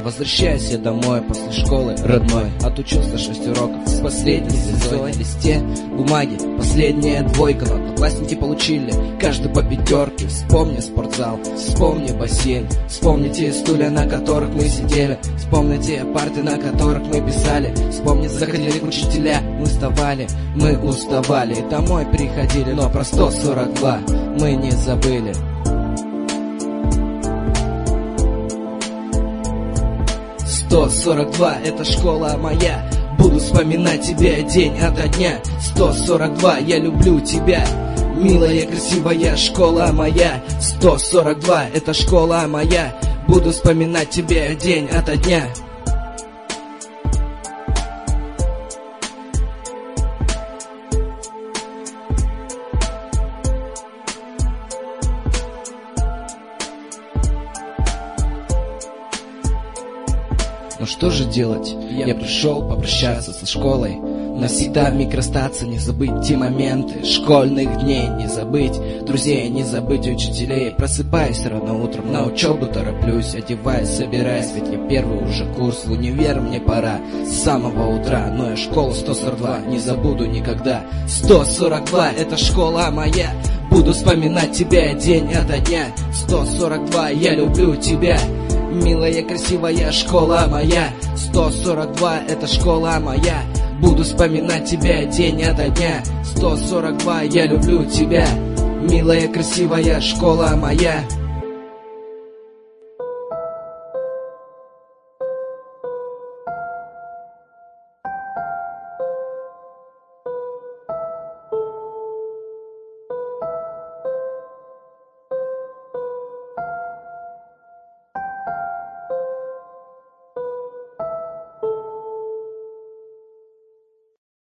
Возвращаюсь я домой после школы родной. Отучился 6 уроков с последней звездой. На листе бумаги последняя двойка, но одноклассники получили каждый по 5. Вспомни спортзал, вспомни бассейн, вспомни те стулья, на которых мы сидели, вспомни те парты, на которых мы писали, вспомни, заходили учителя, мы вставали, мы уставали, домой приходили, но про 142 мы не забыли. 142 — это школа моя, буду вспоминать тебя день ото дня. 142, я люблю тебя, милая, красивая школа моя. 142 — это школа моя, буду вспоминать тебя день ото дня. Ну что же делать? Я пришел попрощаться со школой. Навсегда в миг расстаться, не забыть те моменты школьных дней, не забыть друзей, не забыть учителей. Просыпаюсь рано утром, на учебу тороплюсь, одеваюсь, собираюсь, ведь я первый уже курс, в универ мне пора с самого утра. Но я школу 142 не забуду никогда. 142 — это школа моя, буду вспоминать тебя день ото дня. 142, я люблю тебя, милая, красивая школа моя. 142 — это школа моя, буду вспоминать тебя день ото дня. 142, я люблю тебя, милая, красивая школа моя.